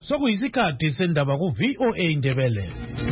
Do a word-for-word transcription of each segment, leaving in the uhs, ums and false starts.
Sokuyisikhathi sendaba ku V O A Indebele.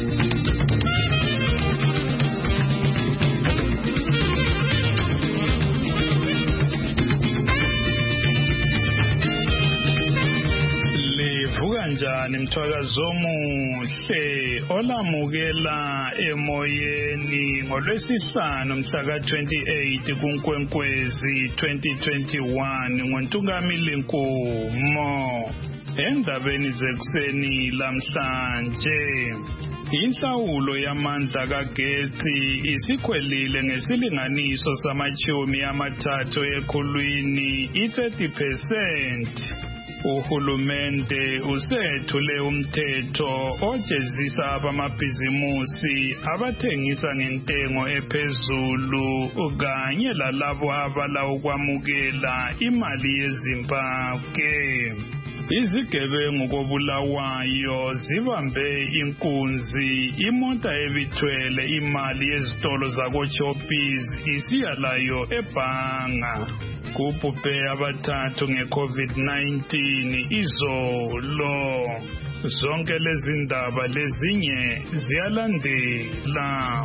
Livuka njani mthwakazo omuhle olamukela emoyeni ngolwesihlanu mhla twenty-eight kuNkwenkwezi twenty twenty-one ngoNtungamili Nkumo. Endabeni zekuseni lamhlanje inhlawulo yamandla kagetsi isikhwelile ngesilinganiso samachumi amathathu ekhulwini i-thirty percent. Uhulumende usethule umthetho ojezisa abamabhizimusi abathengisa ngentengo ephezulu kanye lalabo abala ukwamukela imali yeZimbabwe. Izigebengu koBulawayo zibambe inkunzi imota ebithwele imali yezitolo zakoChoppies isiya layo ebhanga. Kubhubhe abathathu nge-COVID nineteen izolo. Zonke lezi ndaba lezinye ziyalandela.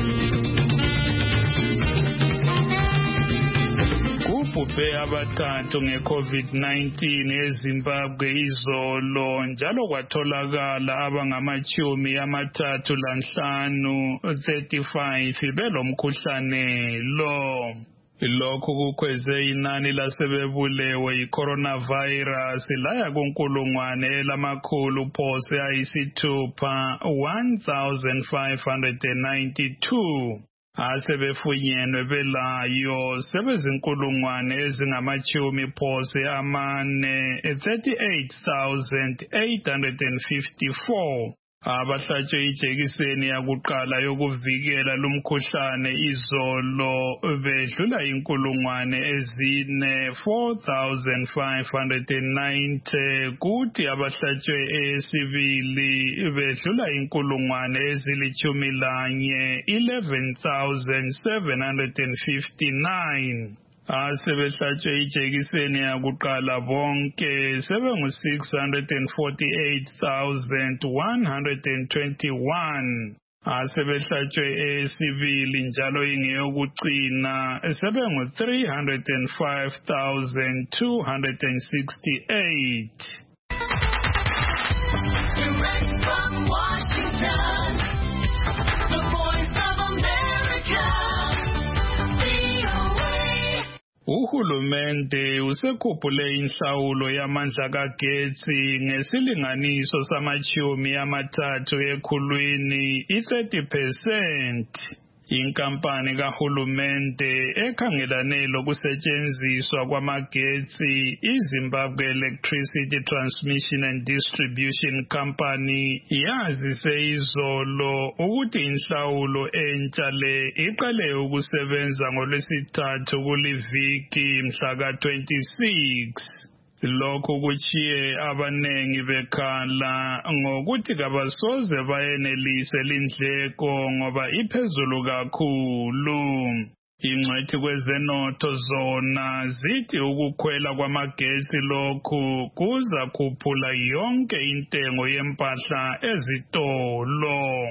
Kubhubhe abathathu nge-COVID nineteen eZimbabwe izolo njalo kwatholakala abangamachumi amathathu lanhlanu thirty-five belomkhuhlane lo. Lokhu kukhweze inani lasebebulewe yi-coronavirus laya kunkulungwane elamakhulu phose ayisithupha one thousand five hundred ninety-two. Asebefunyenwe belayo sebezinkulungwane ezingamachumi phose amane thirty-eight thousand eight hundred fifty-four. Abahlatshwe ijekiseni yakuqala yokuvikela lumkhuhlane izolo bedlula inkulungwane ezine four thousand five hundred ninety, kuthi abahlatshwe eyesibili bedlula inkulungwane ezilitshumi lanye eleven thousand seven hundred fifty-nine. Asebehlatshwe ijekiseni yakuqala bonke sebengu six hundred forty-eight thousand one hundred twenty-one. Asebehlatshwe eyesibili njalo ingeyokucina sebengu three hundred five thousand two hundred sixty-eight. Direct from Washington, the Voice of America. Uhulumende usekhuphule inhlawulo yamandla kagetsi ngesilinganiso samachumi amathathu ekhulwini i-thirty percent. Inkampani kahulumende ekhangelane lokusetshenziswa kwamagetsi iZimbabwe Electricity Transmission and Distribution Company yazise izolo ukuthi inhlawulo entsha le iqale ukusebenza ngolwesithathu kuliviki mhla twenty-six. Lokhu kuchiye abanengi bekhala ngokuthi kabasoze bayenelise lindleko ngoba iphezulu kakhulu. Ingcwethi kwezenotho zona zithi ukukhwela kwamagetsi lokhu kuza khuphula yonke intengo yempahla ezitolo.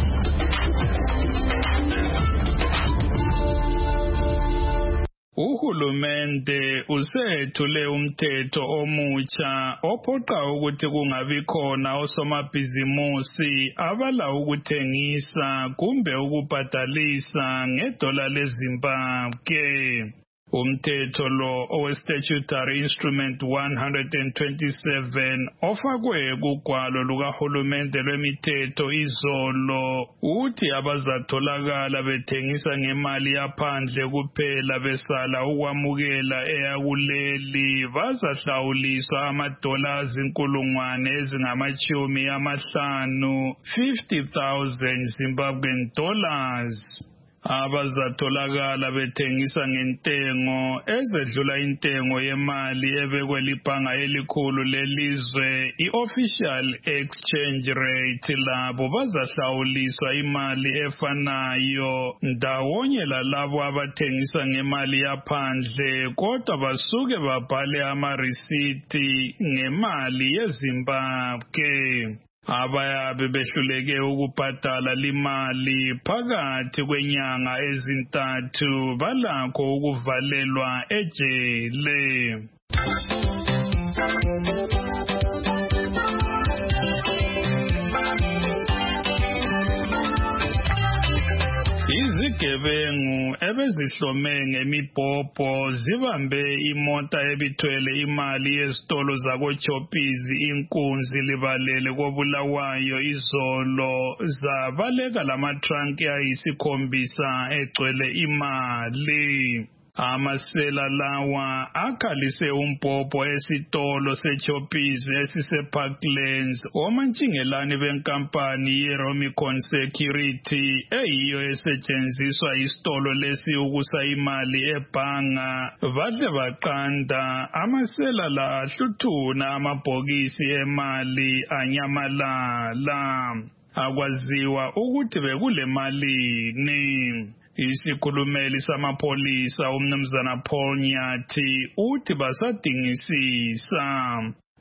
Uhulumende usethule umthetho omutsha ophoqa ukuthi kungabi khona osomabhizimusi abala ukuthengisa kumbe ukubhadalisa ngedola leZimbabwe. Umthetho lo owe-Statutory Instrument one hundred twenty-seven ofakwe kugwalo lukahulumende lwemithetho izolo uthi abazatholakala bethengisa ngemali yaphandle kuphela besala ukwamukela eyakuleli bazahlawuliswa amadola azinkulungwane ezingamachumi amahlanu fifty thousand Zimbabwean dollars. abazatholakala bethengisa ngentengo ezedlula intengo yemali ebekwelibhanga elikhulu lelizwe i-official exchange rate labo bazahlawuliswa imali efanayo ndawonye lalabo abathengisa ngemali yaphandle kodwa basuke babhale amarisiti ngemali yeZimbabwe. Abayabe behluleke ukubhadala limali phakathi kwenyanga ezintathu balakho ukuvalelwa ejele. Izigebengu ebezihlome ngemibhobho zibambe imota ebithwele imali yesitolo zakoChoppies inkunzi libalele koBulawayo izolo zabaleka lamatranki ayisikhombisa egcwele imali. Amasela lawa akhalise umbhobho esitolo seChoppies esiseParklands omantshingelani benkampani yeRomicon Security eyiyo esetshenziswa isitolo lesi ukusa imali ebhanga bahle baqanda amasela la ahluthuna amabhokisi emali anyamalala akwaziwa ukuthi bekule malini. Isikhulumeli samapholisa umnumzana Paul Nyathi uthi basadingisisa.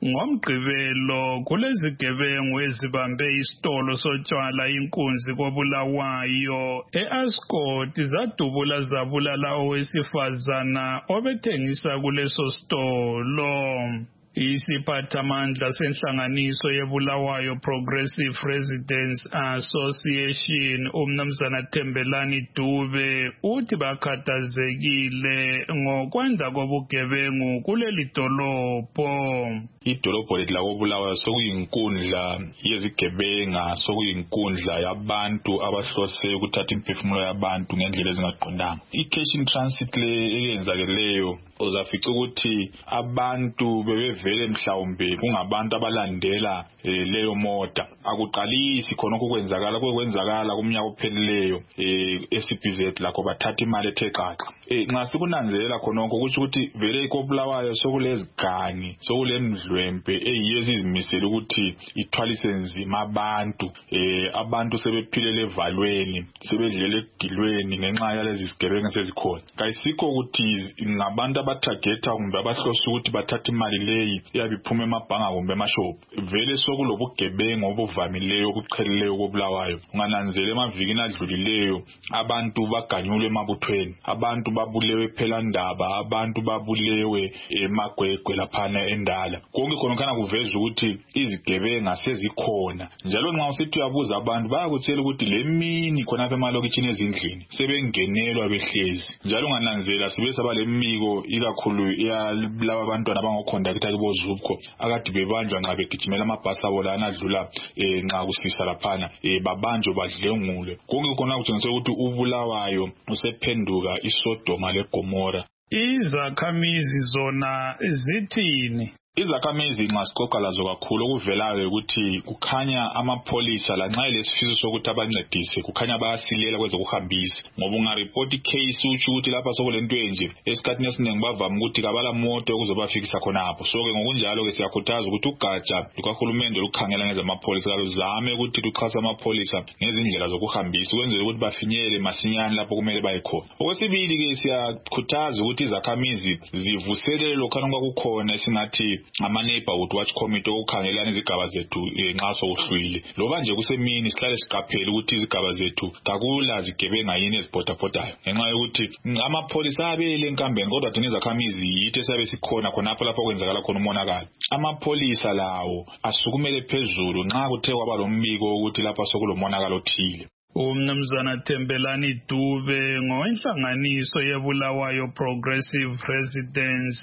Ngomgqibelo kulezigebengu ezibambe isitolo sotshwala inkunzi koBulawayo e-Ascot zadubula zabulala owesifazana obethengisa kuleso sitolo. Isiphathamandla senhlanganiso yeBulawayo Progressive Residents Association umnumzana Thembelani Dube uthi bakhathazekile ngokwanda kobugebengu kuleli dolobho. Idolobho lethu lakoBulawayo sokuyinkundla yezigebenga sokuyinkundla yabantu abahlose ukuthatha imphefumulo yabantu ngendlela ezingaqondanga. I-cash in transit le eyenzakeleyo uzafica ukuthi abantu bebevele mhlawumbe kungabantu abalandela eh, leyo mota akuqalisi khonokho kwenzakala kwenzakala kumnyaka ophelileyo eh, S P Z lakho bathatha imali ethe xaxa. Eh, nxa sikunanzelela khonokho ukuthi ukuthi vele koBulawayo sokulezigangi sokulemdlwembe eyiyo ezizimisela ukuthi ithwalise nzima abantu eh, abantu sebephilele evalweni sebedlele egilweni ngenxa yalezi zigebenga sezikhona. Kayisikho ukuthi ngabantu abatargeta kumbe abahlosa ukuthi bathatha imali leyi yabiphuma emabhanga kumbe emashop. Vele sokulobugebengu obuvamileyo obuqhelileyo koBulawayo. Ungananzela emavikini adlulileyo abantu baganyulwe emabuthweni, abantu babulewe phela ndaba, abantu babulewe emagwegwe laphana endala. Konke khona kana kuveza ukuthi izigebenga sezikhona. Njalo nxa usithi uyabuza abantu bayakutshela ukuthi lemini khona apha emalokitshini ezindlini sebengenelwa behlezi. Njalo ungananzela sibe sabalemiko ikakhulu yalaba abantwana abangokhondakitha kibozubko akade bebanjwa nxa begijimela amabhasi abo lana adlula eh, nxa kusisa laphana eh, babanjwe badlengule. Konke khona kutshengisa ukuthi uBulawayo usephenduka iSodoma leGomora. Izakhamizi zona zithini? Izakhamizi nxa sixoxa lazo kakhulu okuvelayo ukuthi kukhanya amapholisa lanxa elesifiso sokuthi abancedise kukhanya bayasilela kwezokuhambisa ngoba ungareport case utsho ukuthi lapha sokulento enje esikhathini esiningi bavama ukuthi kabala moto ukuzobafikisa khonapho. So ke ngokunjalo ke siyakhuthaza ukuthi ugatsha lukahulumende lukhangela ngezamapholisa luzame ukuthi luxhasa amapholisa ngezindlela zokuhambisa ukwenzela ukuthi bafinyele masinyane lapho kumele baye khona. Okwesibili ke siyakhuthaza ukuthi izakhamizi zivuselele lokho kwakukhona esingathi ama-neighborhood watch committee okukhangelana izigaba zethu nxa sokuhlwile. Loba nje kusemini sihlale siqaphele ukuthi izigaba zethu kakula zigebenga yini ezibhodabhodayo ngenxa yokuthi amapholisa abele enkambeni kodwa thina izakhamizi yithi esabe sikhona khonapho lapho kwenzakala khona umonakalo. Amapholisa lawo asukumele phezulu nxa kuthe kwaba lombiko ukuthi lapha sokulomonakalo othile. Umnumzana Thembelani Dube ngowenhlanganiso yeBulawayo Progressive Residents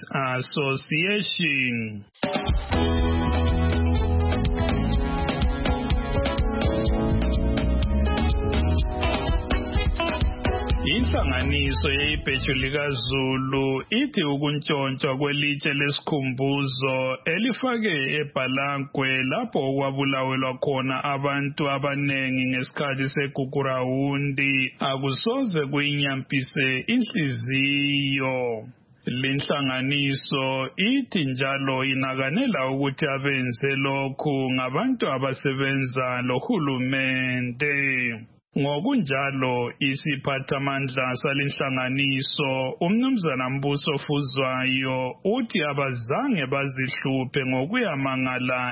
Association. Inhlanganiso yeyibheju likaZulu ithi ukuntshontshwa kwelitshe lesikhumbuzo elifake eBhalangwe lapho okwabulawelwa khona abantu abanengi ngesikhathi segugurawundi akusoze kuyinyampise inhliziyo. Linhlanganiso ithi njalo inakanela ukuthi abenze lokhu ngabantu abasebenza lohulumende. Ngokunjalo isiphathamandla salinhlanganiso umnumzana Mbuso Fuzwayo uthi abazange bazihluphe ngokuyamangala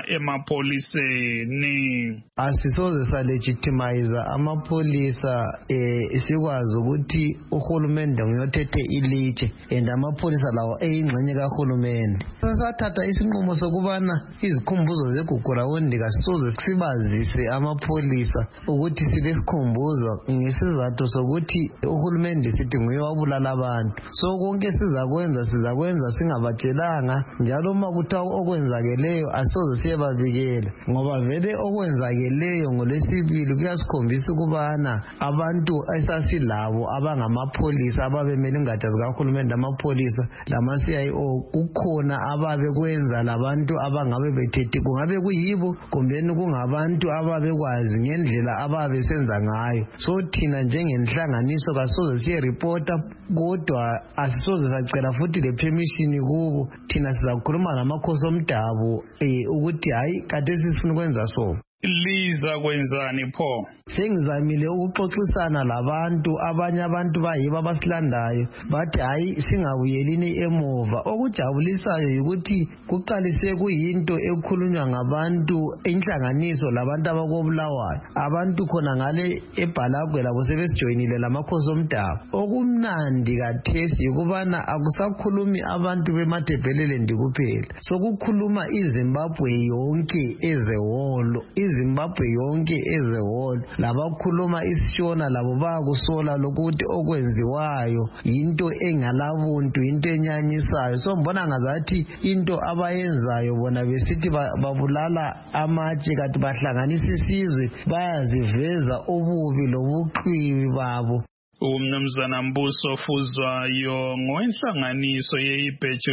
emapoliseni. Asisoze salegitimize amapolisa eh sikwazi ukuthi uhulumende nguyothethe ilitshe and amapolisa lawo eyingxenye kahulumende. Sasathatha isinqumo sokubana izikhumbuzo zegugurawundi kasisoze sibazise amapolisa ukuthi silesikhumbuzo ngesizathu sokuthi uhulumende sithi nguye wabulala abantu. So konke sizakwenza sizakwenza singabatshelanga njalo uma kuthiwa okwenzakeleyo asoze siyebabikela ngoba vele okwenzakeleyo ngolesibili kuyasikhombisa ukubana abantu esasilabo abangamapolisa ababemele ingatsha zikahulumende amapolisa lama-C I O kukhona ababe kwenza labantu abangabe bethethe kungabe kuyibo kumbeni kungabantu ababekwazi ngendlela ababe senza ngayo. So thina njengenhlanganiso kasoze siye reporta kodwa asisoze sacela futhi le permission kubo. Thina sizakhuluma namakhosi omdabu eh ukuthi hayi kade sifuna ukwenza so. Liza kwenzani pho? Sengizamile ukuxoxisana labantu abanye abantu bayiba basilandayo bathi hayi singabuyelini emuva. Okujabulisayo ukuthi kuqalise kuyinto ekhulunywa ngabantu inhlanganiso labantu abakobulawayo. Abantu khona ngale eBhalangwe labo sebesijoyinile lamakhosi omdabu. Okumnandi kathesi ukubana akusakhulumi abantu beMatabeleland kuphela. Sokukhuluma iZimbabwe yonke ezewolo. iZimbabwe yonke ezewolo labakhuluma isiShona labo bayakusola lokuthi okwenziwayo into engalabuntu into enyanyisayo. So mbona ngazathi into abayenzayo bona besithi babulala amatshe kanti bahlanganisa isizwe bayaziveza ububi lobuqhiwi babo. Umnumzana Mbuso Fuzwayo ngowenhlanganiso yeyibheju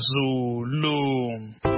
likaZulu.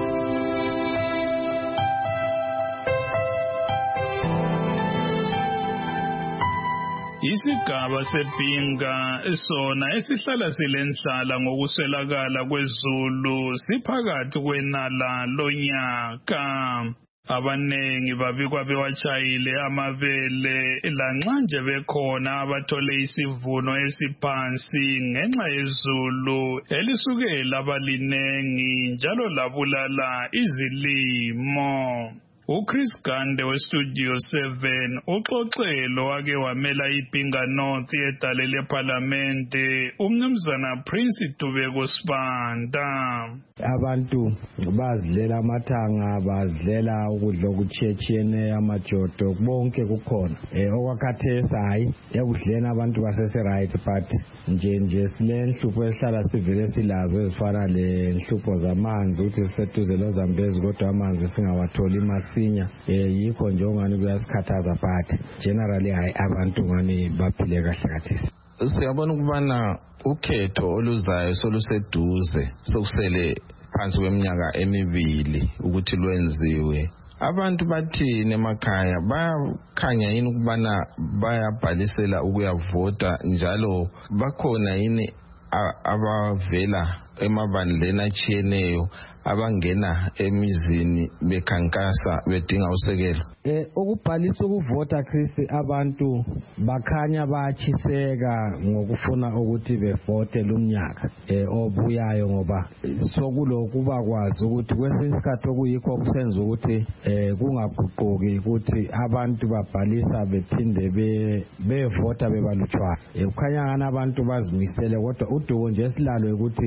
Isigaba seBhinga sona esihlala silendlala ngokuswelakala kwezulu siphakathi kwenala lonyaka. Abanengi babikwa bewatshayile amabele lanxa nje bekhona abathole isivuno esiphansi ngenxa yezulu elisuke labalinengi njalo labulala izilimo. uChris Gande weStudio seven uxoxelo wake wamela iBhinga North edale leParlamente umnumzana Prince Dubeko Sibanda. Abantu bazidlela amathanga bazidlela ukudla okuchechene amajodo bonke kukhona eh okwakhathesa hayi ekudlena abantu basese right but nje nje silenhlupho esihlala sivele silazo ezifana lenhlupho zamanzi uthi siseduze loZambezi kodwa amanzi singawatholi masinya eh yikho nje ongani kuyasikhathaza but generally hayi abantu ngani baphile kahle kathesi. Siyabona ukubana ukhetho oluzayo soluseduze sokusele phansi kweminyaka emibili ukuthi lwenziwe. Abantu bathini emakhaya bayakhanya yini ukubana bayabhalisela ukuyavota njalo bakhona yini abavela emabandleni atshiyeneyo abangena emizini bekhankasa bedinga usekelo? Eh ukubhalisa ukuvota Chris abantu bakhanya bayatshiseka ngokufuna ukuthi bevote lumnyaka eh obuyayo ngoba sokulokuba kwazi ukuthi kwesinye isikhathi okuyikho kusenza ukuthi eh kungaguquki ukuthi abantu babhalisa bephinde be bevota bebalutshwa. Eh kukhanya ngana abantu bazimisele kodwa udubo nje silalo ukuthi njenganga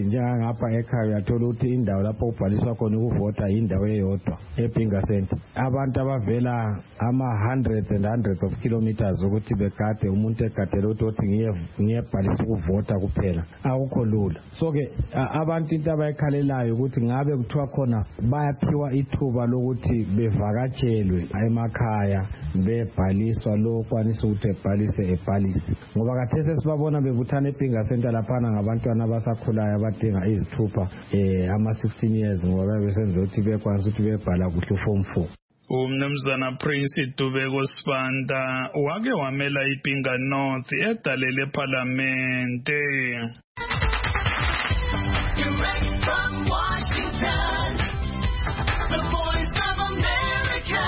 ngapha ekhaya uyathola ukuthi indawo lapho kubhaliswa khona ukuvota indawo eyodwa ePinga Center. Abantu abavela ama hundreds and hundreds of kilometers ukuthi begade umuntu egadele ukuthi ngiye ngiyebhalisa ukuvota kuphela akukho lula. So ke abantu into abayikhalelayo ukuthi ngabe kuthiwa khona bayaphiwa ithuba lokuthi bevakatshelwe emakhaya bebhaliswa lo kwanisa ukuthi ebhalise ebhalise ngoba kathese sibabona bebuthana ePinga Center laphana ngabantwana abasakhulayo abadinga izithupha eh ama sixteen years ngoba besenza ukuthi bekwazi ukuthi bebhala kuhle form four. Umnumzana Prince Dubeko Sibanda wake wamela iPinga North edalele parliamente. Direct from Washington, the voice of America,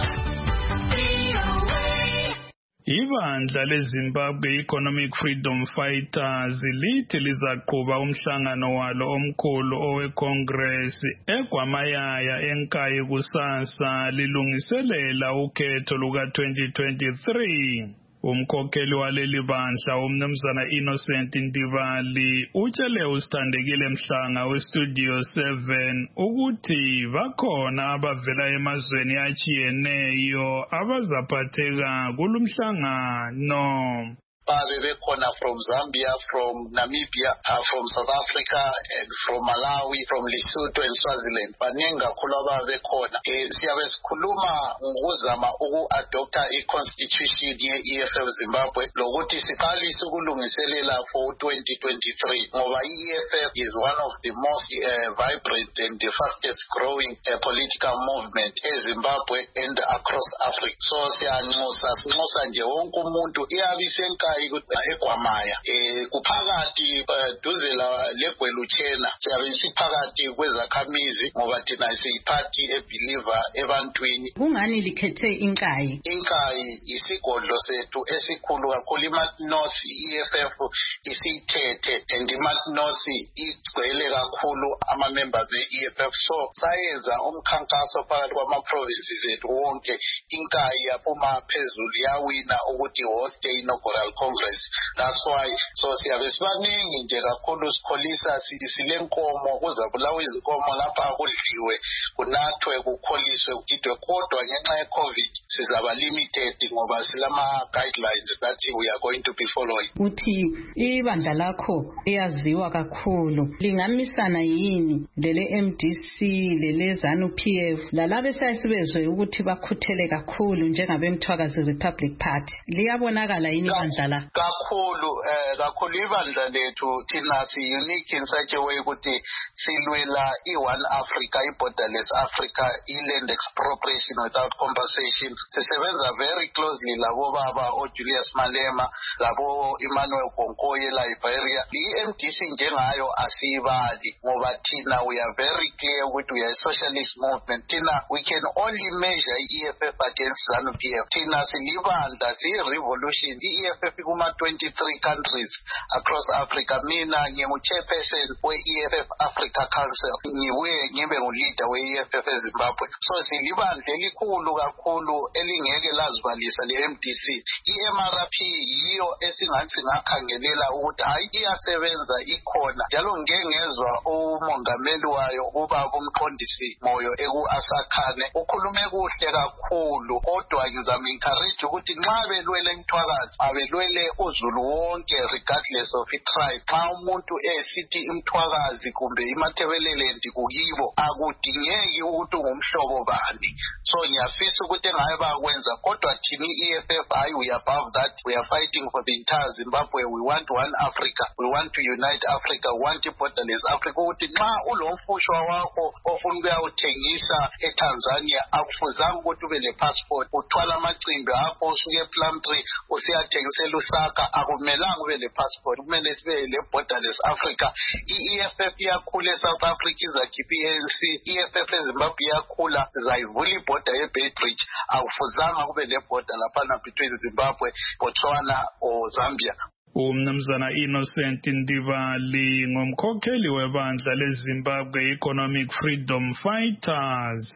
V O A. Ibandla leZimbabwe Economic Freedom Fighters lithi lizaqhuba umhlangano walo omkhulu oweCongress eGwamayaya eNkayi kusasa lilungiselela ukhetho luka twenty twenty-three. Umkhokheli waleli bandla umnumzana Innocent Ndibali utshele usithandekile Mhlanga weStudio seven ukuthi bakhona abavela emazweni achiyeneyo abazaphatheka kulumhlangano. babe bekhona from Zambia, from Namibia, uh, from South Africa, and from Malawi, from Lesotho and Swaziland. Baningi kakhulu ababe bekhona. Eh siyabe sikhuluma ngokuzama uku-adopta i-constitution ye-E F F Zimbabwe lokuthi siqalise ukulungiselela for twenty twenty-three ngoba i-E F F is one of the most uh, vibrant and the fastest growing uh, political movement eZimbabwe and across Africa. So siyanxusa sinxusa nje wonke umuntu iyabisenka eGwamaya eh kuphakathi duze la leGweluchena siyabe siphakathi kwezakhamizi ngoba thina siyiphathi ebeliever ebantwini. Kungani likhethe iNkayi? iNkayi isigodlo sethu esikhulu kakhulu iMat North E F F isithethe and iMat North igcwele kakhulu ama members e-E F F. So sayenza umkhankaso phakathi kwama provinces ethu wonke. iNkayi yaphuma phezulu yawina ukuthi host inaugural Congress. That's why so siyabe sibaningi nje kakhulu sikholisa silenkomo kuzabulawa izinkomo lapha kudliwe kunathwe kukholiswe kugidwe kodwa ngenxa yeCovid sizaba limited ngoba silama guidelines that we are going to be following. Uthi ibandla lakho eyaziwa kakhulu lingamisana yini lele M D C lele ZANU P F lalabe sayisibezwe ukuthi bakhuthele kakhulu njengabemthwakazi Republic Party liyabonakala yini ibandla la? Kakhulu eh kakhulu ibandla lethu thina si unique in such a way ukuthi silwela i-One Africa, i-borderless Africa, i-land expropriation without compensation. Sisebenza very closely labo baba o Julius Malema, labo Emmanuel Konkoye Liberia. I-M D C njengayo asibali ngoba thina we are very clear ukuthi we are a socialist movement. Thina we can only measure i-E F F against ZANU P F. Thina silibandla si-revolution i-E F F kuma twenty-three countries across Africa. Mina ngingu-chairperson we-E F F Africa Council. Ngibuye ngibe ngu-leader we-E F F eZimbabwe. So silibandla elikhulu kakhulu elingeke lazibalisa le-M D C. I-M R P yiyo esingathi ngakhangelela ukuthi hayi iyasebenza ikhona. Njalo ngeke ngezwa umongameli wayo ubaba uMqondisi Moyo eku-Asakhane ukhulume kuhle kakhulu kodwa ngizama encourage ukuthi nxa belwele imthwakazi abelwele uzulu wonke regardless of i-tribe. Xa umuntu esithi imthwakazi kumbe imathebelele kukibo akudingeki ukuthi ngumhlobo bani. So ngiyafisa ukuthi engaye bakwenza kodwa thini i-E F F hayi we are above that. We are fighting for the entire Zimbabwe. We want one Africa. We want to unite Africa. We want borderless Africa. Ukuthi nxa ulomfushwa wakho ofuna ukuyawuthengisa eTanzania akufuzanga ukuthi ube le passport uthwala amacimbi akho usuke ePlumtree usiyathengisela uSaka akumelanga ube le passport kumele sibe le borderless Africa. I-E F F iyakhula eSouth Africa izakhipha i-A N C. I-E F F eZimbabwe iyakhula zayivula ibhoda ye-Bay Bridge akufuzanga kube le border laphana between Zimbabwe, Botswana or Zambia. Umnumzana Innocent Ndibali ngumkhokheli webandla leZimbabwe Economic Freedom Fighters.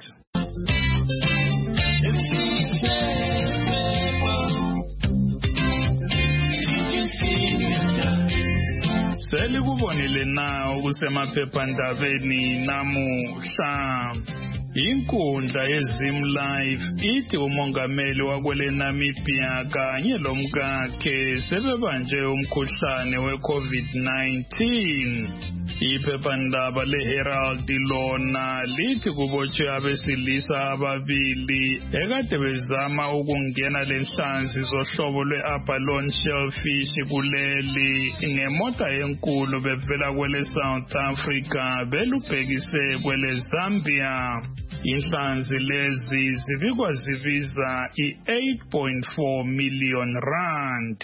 selikubonile na okusemaphephandabeni namuhla. Inkundla yeZim Live ithi umongameli wakwele Namibia kanye lomkakhe sebebanjwe umkhuhlane we-COVID nineteen. Iphephandaba leHerald lona lithi kubotshwe abesilisa ababili ekade bezama ukungena lenhlanzi zohlobo lwe-abalone shellfish kuleli ngemota enkulu bevela kwele South Africa belubhekise kwele Zambia. Inhlanzi lezi zibikwa zibiza i-eight point four million rand.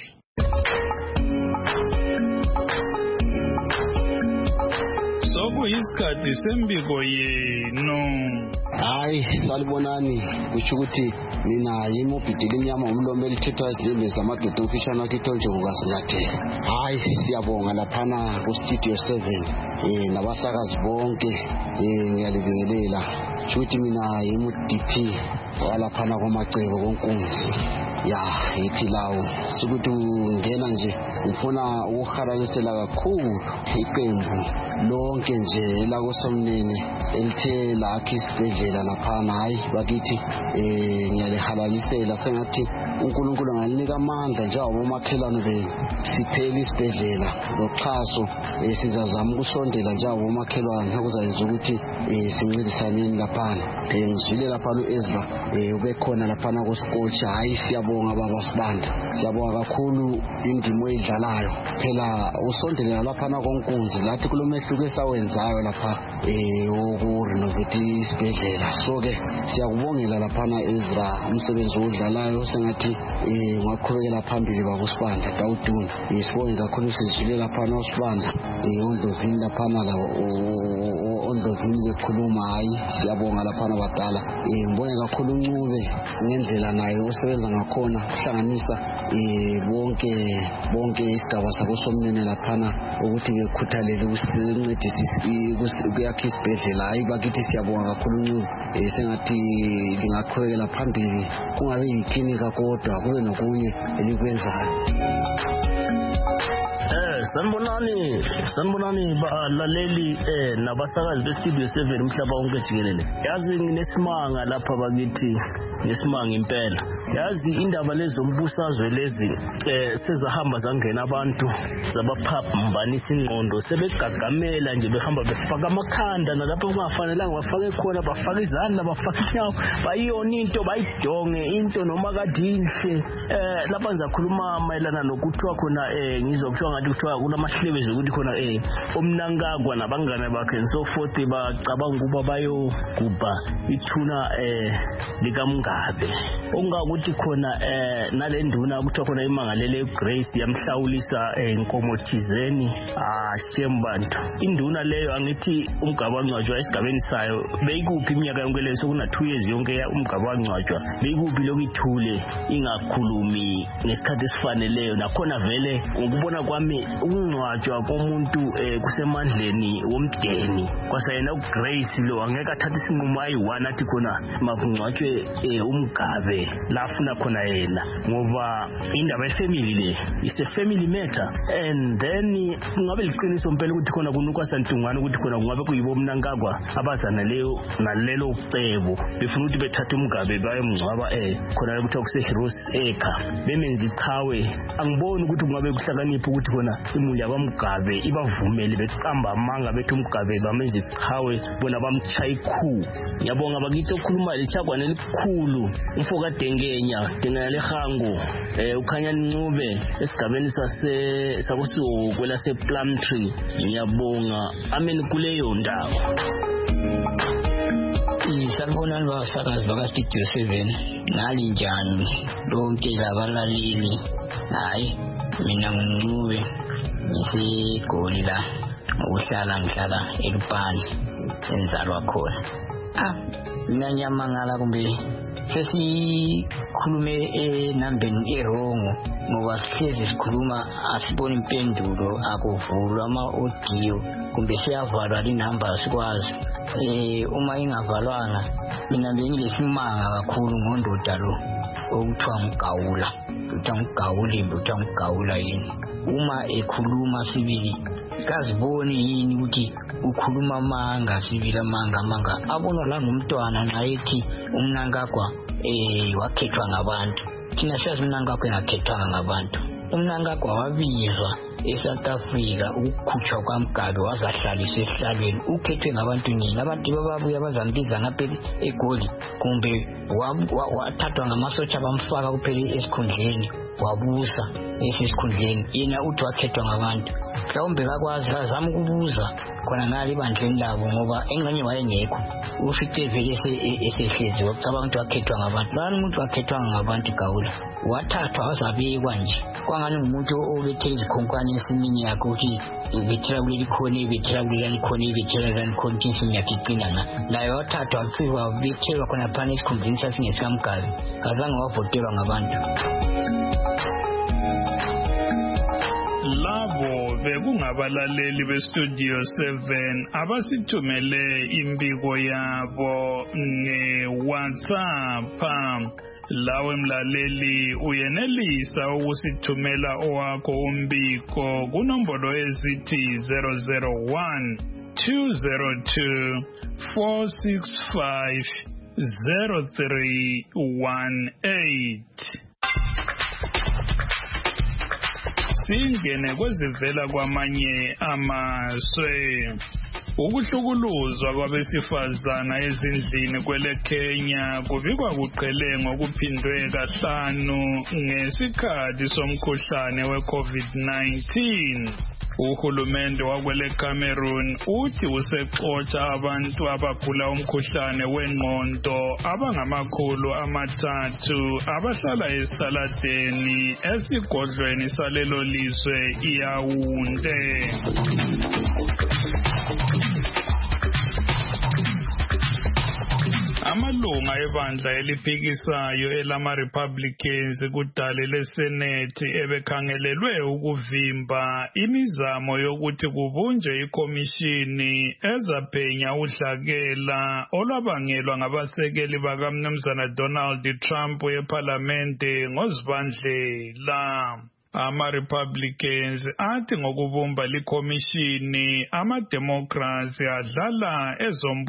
Sokuyisikhathi sembiko yenu. Hayi salibonani kuthi ukuthi mina yimo bidile inyama umlomo elithethwa izilebe zamadoda ofishana akitonje kukasinyathela. Hayi siyabonga laphana ku studio seven eh nabasakazi bonke eh ngiyalibingelela. Futhi mina yimo D P walaphana komacebo konkunzi. Ya yithi lawo sukuthi ungena nje ufuna ukuhalalisela kakhulu iqembu lonke nje la koSomnene elithe lakhe isibhedlela laphana. Hayi bakithi eh ngiyalihalalisela sengathi uNkulunkulu angalinika amandla njengoba umakhelwane benu siphele isibhedlela loxhaso eh sizazama ukusondela njengoba umakhelwane ukuzayenza ukuthi eh sincedisaneni laphana. Eh ngizwile lapha uEzra eh ube khona laphana koScoach. Hayi siyabonga baba Sibanda, siyabonga kakhulu indimo oyidlalayo. Phela usondelela laphana konkunzi lathi kulomehluko esawenzayo lapha eh ukurenovate isibhedlela. So ke siyakubongela laphana Ezra umsebenzi odlalayo sengathi eh ngaqhubekela phambili bakuSibanda Dawuduni. Isibonge kakhulu sizwile laphana uSibanda eh ondlovini laphana la ondlovini bekhuluma. Hayi siyabonga laphana badala eh ngibonge kakhulu uNcube ngendlela naye osebenza ngakhona kuhlanganisa eh bonke bonke isigaba sakoSomnene laphana ukuthi bekhuthalele ukusincedisa ukuyakha isibhedlela. Hayi bakithi siyabonga kakhulu uNcube eh sengathi lingaqhubekela phambili kungabe yiklinika kodwa kube nokunye elikwenzayo. Sanibonani, sanibonani balaleli eh nabasakazi beStudio seven umhlaba wonke jikelele. Yazi nginesimanga lapha bakithi, nesimanga impela. Yazi indaba lezombusazwe lezi eh sezahamba zangena abantu zabaphaphambanisa ingqondo sebegagamela nje behamba befaka amakhanda nalapho kungafanelanga bafake khona, bafaka izandla, bafaka inyawo, bayiyona into bayidonge into noma kade inhle. Eh lapha ngizakhuluma mayelana nokuthiwa khona eh ngizokuthiwa ngathi kuthiwa kunamahlebezi ukuthi khona eh omnankagwa nabangane bakhe so forth bacabanga ukuba bayogubha ithuna eh likaMngabe ongakuthi khona eh nalenduna kuthiwa khona imangalele Grace yamhlawulisa inkomo thizeni ah shembantu. Induna leyo angithi umgaba wancwajwa esigabeni sayo beyikuphi iminyaka yonke leso kuna two years yonke umgaba wancwajwa beyikuphi lokuyithule ingakhulumi nesikhathi esifaneleyo. Nakhona vele ukubona kwami ukungcwatshwa komuntu eh kusemandleni womdeni kwasayena uGrace lo angeke athathe isinqumo ayi-one athi khona makungcwatshwe eh, umgabe lafuna khona yena ngoba indaba yefamily le is a family matter. And then kungabe liqiniso mpela ukuthi khona kunukwa santungwana ukuthi khona kungabe kuyibo Mnankagwa abazana leyo nalelo cebo befuna ukuthi bethathe umgabe bayemngcwaba eh khona ukuthi kuseHeroes Eka bemenza iqhawe. Angiboni ukuthi kungabe kuhlakanipha ukuthi khona imuli yabaMgabe ibavumele beqamba amanga bethu umgabe bamenza iqhawe bona bamchaya ikhu. Ngiyabonga bakithi okhuluma lechagwana elikhulu umfoka Dengenya Dengenya lehango eh ukhanya Ncube esigabeni sase sakusiwo kwela se Plumtree. Ngiyabonga amen kuleyo ndawo. Sanibonani basakazi bakaStudio seven nali njani lonke labalaleli. Hayi mina ngiNcube ngisigoli la ukuhlala ngihlala eLupane enzalwa khona. Ah mina nyamangala kumbe sesikhulume enambeni erongo ngoba sihlezi sikhuluma asibona impendulo akuvulwa ama-audio kumbe siyavalwa linamba sikwazi. Eh uma ingavalwanga mina bengilesimanga kakhulu ngondoda lo okuthiwa ngigawula. Utangigawula utangigawula yini uma ekhuluma sibili kaziboni yini ukuthi ukhuluma manga sibila manga manga abona la ngumntwana naye ethi umnankagwa eh wakhethwa ngabantu thina siyazi umnankagwa engakhethwanga ngabantu umnankagwa wabizwa eSouth Africa ukukhutshwa kwaMgabe wazahlalisa esihlalweni ukhethwe ngabantu nini abantu bababuya bazambiza ngaphela eGoli kumbe wathathwa ngamasotsha bamfaka kuphela esikhundleni wabusa esikhundleni yena uthi wakhethwa ngabantu mhlawumbe kakwazi azama ukubuza khona ngale bandleni labo ngoba engxenye wayengekho ufice vele esehlezi wacabanga ukuthi wakhethwa ngabantu lana umuntu wakhethwa ngabantu Gawula wathathwa wazabekwa nje kwangani umuntu obethele izikhonkwane esimini yakhe ukuthi ibethela kuleli khona ibethela kuleli khona ibethela kuleli khona insimini yakhe iqinana nayo wathathwa wafika bethelwa khona phana esikhundleni sasingesaMgabe kazange wavotelwa ngabantu. Labo bekungabalaleli beStudio seven abasithumele imbiko yabo nge-WhatsApp. Lawe mlaleli uyenelisa ukusithumela owakho umbiko kunombolo ezithi zero zero one two zero two four six five zero three one eight. Singene kwezivela kwamanye amazwe. Ukuhlukuluzwa kwabesifazana ezindlini kwele Kenya kubikwa kuqhele ngokuphindwe kahlanu ngesikhathi somkhuhlane we-COVID nineteen. Uhulumende wakwele Cameroon uthi usexotsha abantu abagula umkhuhlane wengqondo abangamakhulu amathathu abahlala esisaladeni esigodlweni salelo lizwe iYaounde. Amalunga ebandla eliphikisayo elama-Republicans kudale leSenate ebekhangelelwe ukuvimba imizamo yokuthi kubunjwe ikomishini ezaphenya udlakela olwabangelwa ngabasekeli bakaMnumzana Donald Trump eParlamente ngoZibandlela. Ama-Republicans athi ngokubumba likomishini ama-Democrats adlala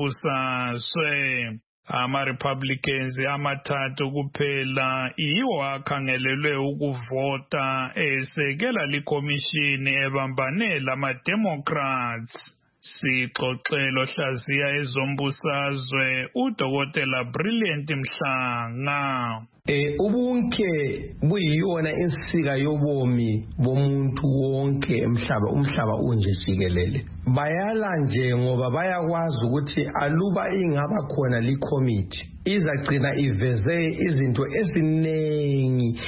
ezombusazwe. Ama-Republicans amathathu kuphela yiwo akhangelelwe ukuvota esekela likomishini ebambane lama-Democrats. Sixoxelo hlaziya ezombusazwe uDokotela Brilliant Mhlanga. Eh ubunke buyiyona insika yobomi bomuntu wonke emhlaba umhlaba unje jikelele bayala nje ngoba bayakwazi ukuthi aluba ingaba khona li-committee izagcina iveze izinto eziningi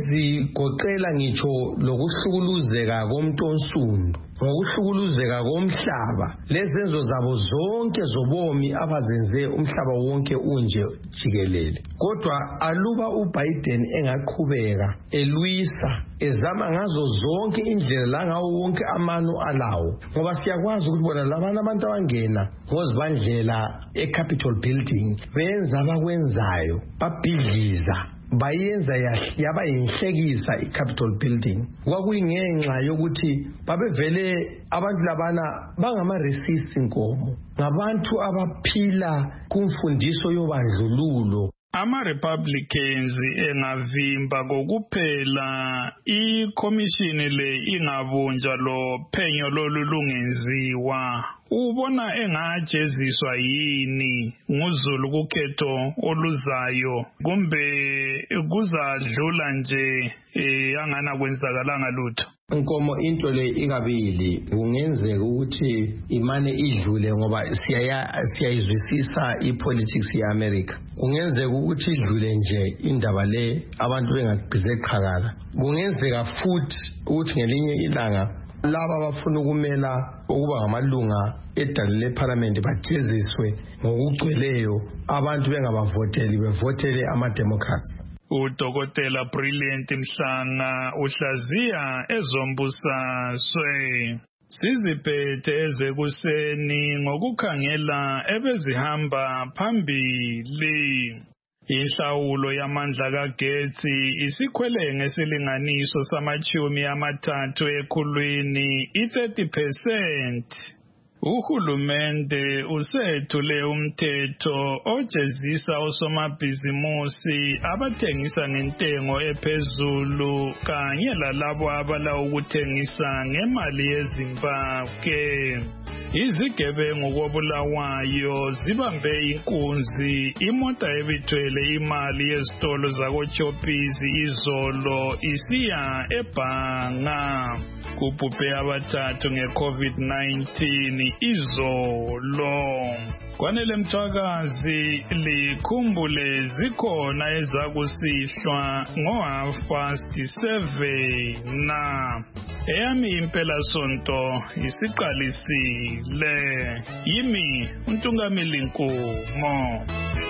ezigoqela ngitsho lokuhlukuluzeka komuntu onsundu ngokuhlukuluzeka komhlaba lezenzo zabo zonke zobomi abazenze umhlaba wonke unje jikelele kodwa aluba uBiden engaqhubeka elwisa ezama ngazo zonke indlela la ngawo wonke amano alawo ngoba siyakwazi ukuthi bona labana abantu abangena ngozibandlela eCapitol building benza abakwenzayo babhidliza bayenza yaba yinhlekisa iCapitol building kwakuyingenxa yokuthi babevele abantu labana bangama racist inkomo ngabantu abaphila kumfundiso yobandlululo. Ama-Republicans engavimba kokuphela ikomishini le ingabunjwa lo phenyo lolulungenziwa ubona engajeziswa yini nguzulu kukhetho oluzayo kumbe kuzadlula nje angana kwenzakalanga lutho. Nkomo into le ikabili kungenzeka ukuthi imane idlule ngoba siyaya siyayizwisisa ipolitics yeAmerica kungenzeka ukuthi idlule nje indaba le abantu bengagqize qhakala kungenzeka futhi ukuthi ngelinye ilanga laba abafuna ukumela ukuba ngamalunga edale leParliament bajeziswe ngokugcweleyo abantu bengabavoteli bevotele ama-Democrats. uDokotela Brilliant Mhlanga uhlaziya ezombusazwe. Siziphethe ezekuseni ngokukhangela ebezihamba phambili. Inhlawulo yamandla kagetsi isikhwele ngesilinganiso samachumi amathathu ekhulwini i-thirty percent. Uhulumende usethule umthetho ojezisa osomabhizimusi abathengisa ngentengo ephezulu kanye lalabo abala ukuthengisa ngemali yeZimbabwe. Izigebengu koBulawayo zibambe inkunzi imota ebithwele imali yezitolo zakoChoppies izolo isiya eBhanga. Kubhubhe abathathu nge-COVID nineteen izolo. Kwanele Mthwakazi likhumbule zikhona ezakusihlwa ngo-half past seven na. Eyami impela sonto isiqalisile. Yimi uNtungamili Nkomo.